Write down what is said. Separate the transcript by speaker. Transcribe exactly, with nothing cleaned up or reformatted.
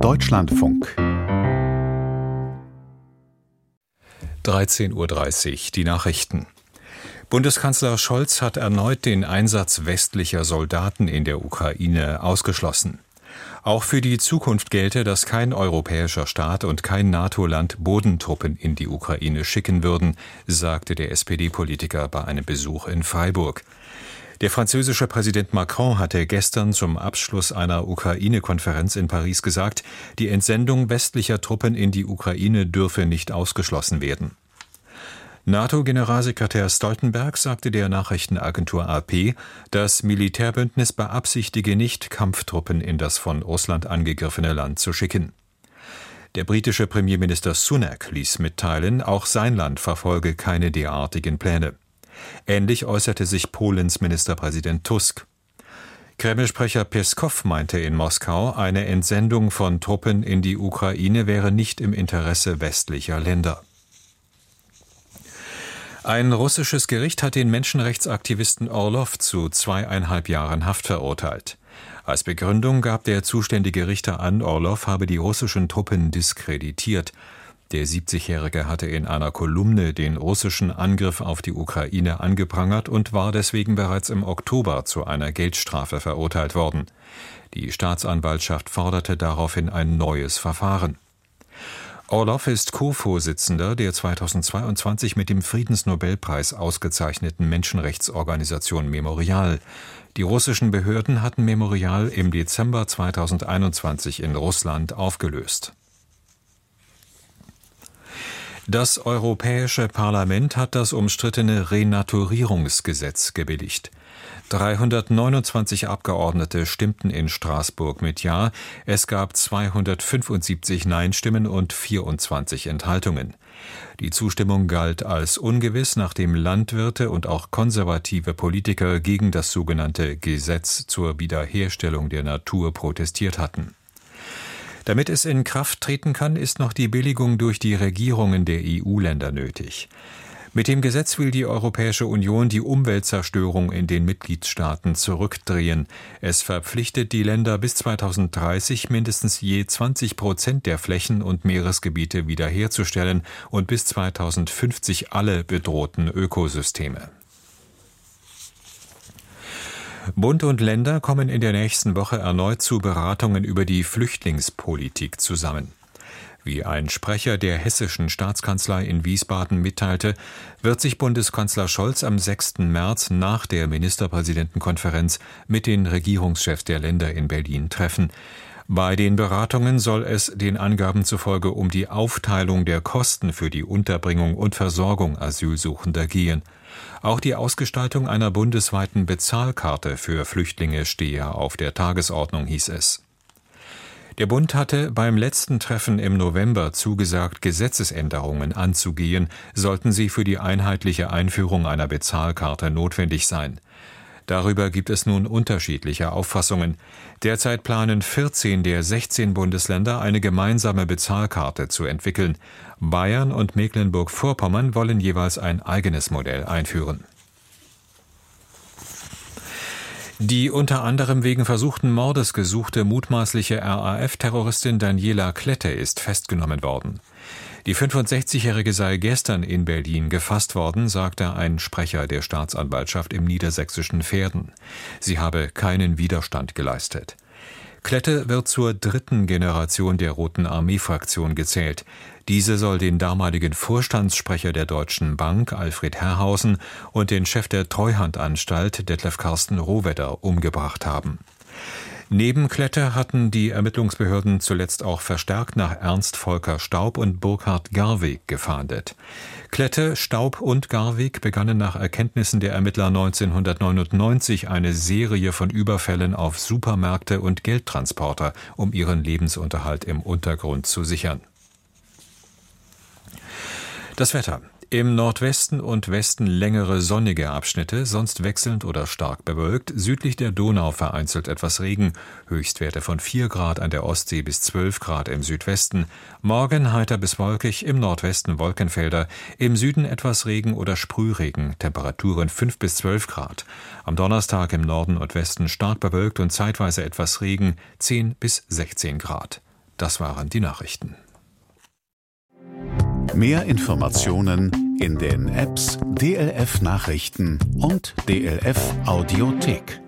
Speaker 1: Deutschlandfunk.
Speaker 2: dreizehn Uhr dreißig, die Nachrichten. Bundeskanzler Scholz hat erneut den Einsatz westlicher Soldaten in der Ukraine ausgeschlossen. Auch für die Zukunft gelte, dass kein europäischer Staat und kein NATO-Land Bodentruppen in die Ukraine schicken würden, sagte der S P D-Politiker bei einem Besuch in Freiburg. Der französische Präsident Macron hatte gestern zum Abschluss einer Ukraine-Konferenz in Paris gesagt, die Entsendung westlicher Truppen in die Ukraine dürfe nicht ausgeschlossen werden. NATO-Generalsekretär Stoltenberg sagte der Nachrichtenagentur A P, das Militärbündnis beabsichtige nicht, Kampftruppen in das von Russland angegriffene Land zu schicken. Der britische Premierminister Sunak ließ mitteilen, auch sein Land verfolge keine derartigen Pläne. Ähnlich äußerte sich Polens Ministerpräsident Tusk. Kreml-Sprecher Peskow meinte in Moskau, eine Entsendung von Truppen in die Ukraine wäre nicht im Interesse westlicher Länder. Ein russisches Gericht hat den Menschenrechtsaktivisten Orlow zu zweieinhalb Jahren Haft verurteilt. Als Begründung gab der zuständige Richter an, Orlow habe die russischen Truppen diskreditiert. Der siebzigjährige hatte in einer Kolumne den russischen Angriff auf die Ukraine angeprangert und war deswegen bereits im Oktober zu einer Geldstrafe verurteilt worden. Die Staatsanwaltschaft forderte daraufhin ein neues Verfahren. Orlow ist Co-Vorsitzender der zweitausendzweiundzwanzig mit dem Friedensnobelpreis ausgezeichneten Menschenrechtsorganisation Memorial. Die russischen Behörden hatten Memorial im Dezember zweitausendeinundzwanzig in Russland aufgelöst. Das Europäische Parlament hat das umstrittene Renaturierungsgesetz gebilligt. dreihundertneunundzwanzig Abgeordnete stimmten in Straßburg mit Ja, es gab zweihundertfünfundsiebzig Nein-Stimmen und vierundzwanzig Enthaltungen. Die Zustimmung galt als ungewiss, nachdem Landwirte und auch konservative Politiker gegen das sogenannte Gesetz zur Wiederherstellung der Natur protestiert hatten. Damit es in Kraft treten kann, ist noch die Billigung durch die Regierungen der E U-Länder nötig. Mit dem Gesetz will die Europäische Union die Umweltzerstörung in den Mitgliedstaaten zurückdrehen. Es verpflichtet die Länder bis zweitausenddreißig mindestens je zwanzig Prozent der Flächen und Meeresgebiete wiederherzustellen und bis zweitausendfünfzig alle bedrohten Ökosysteme. Bund und Länder kommen in der nächsten Woche erneut zu Beratungen über die Flüchtlingspolitik zusammen. Wie ein Sprecher der hessischen Staatskanzlei in Wiesbaden mitteilte, wird sich Bundeskanzler Scholz am sechsten März nach der Ministerpräsidentenkonferenz mit den Regierungschefs der Länder in Berlin treffen. Bei den Beratungen soll es den Angaben zufolge um die Aufteilung der Kosten für die Unterbringung und Versorgung Asylsuchender gehen. Auch die Ausgestaltung einer bundesweiten Bezahlkarte für Flüchtlinge stehe auf der Tagesordnung, hieß es. Der Bund hatte beim letzten Treffen im November zugesagt, Gesetzesänderungen anzugehen, sollten sie für die einheitliche Einführung einer Bezahlkarte notwendig sein. Darüber gibt es nun unterschiedliche Auffassungen. Derzeit planen vierzehn der sechzehn Bundesländer, eine gemeinsame Bezahlkarte zu entwickeln. Bayern und Mecklenburg-Vorpommern wollen jeweils ein eigenes Modell einführen. Die unter anderem wegen versuchten Mordes gesuchte mutmaßliche R A F-Terroristin Daniela Klette ist festgenommen worden. Die fünfundsechzigjährige sei gestern in Berlin gefasst worden, sagte ein Sprecher der Staatsanwaltschaft im niedersächsischen Verden. Sie habe keinen Widerstand geleistet. Klette wird zur dritten Generation der Roten Armee-Fraktion gezählt. Diese soll den damaligen Vorstandssprecher der Deutschen Bank, Alfred Herrhausen, und den Chef der Treuhandanstalt, Detlef Carsten Rohwedder, umgebracht haben. Neben Klette hatten die Ermittlungsbehörden zuletzt auch verstärkt nach Ernst Volker Staub und Burkhard Garweg gefahndet. Klette, Staub und Garweg begannen nach Erkenntnissen der Ermittler neunzehnhundertneunundneunzig eine Serie von Überfällen auf Supermärkte und Geldtransporter, um ihren Lebensunterhalt im Untergrund zu sichern. Das Wetter. Im Nordwesten und Westen längere sonnige Abschnitte, sonst wechselnd oder stark bewölkt, südlich der Donau vereinzelt etwas Regen, Höchstwerte von vier Grad an der Ostsee bis zwölf Grad im Südwesten, morgen heiter bis wolkig, im Nordwesten Wolkenfelder, im Süden etwas Regen oder Sprühregen, Temperaturen fünf bis zwölf Grad. Am Donnerstag im Norden und Westen stark bewölkt und zeitweise etwas Regen, zehn bis sechzehn Grad. Das waren die Nachrichten.
Speaker 1: Mehr Informationen in den Apps D L F Nachrichten und D L F Audiothek.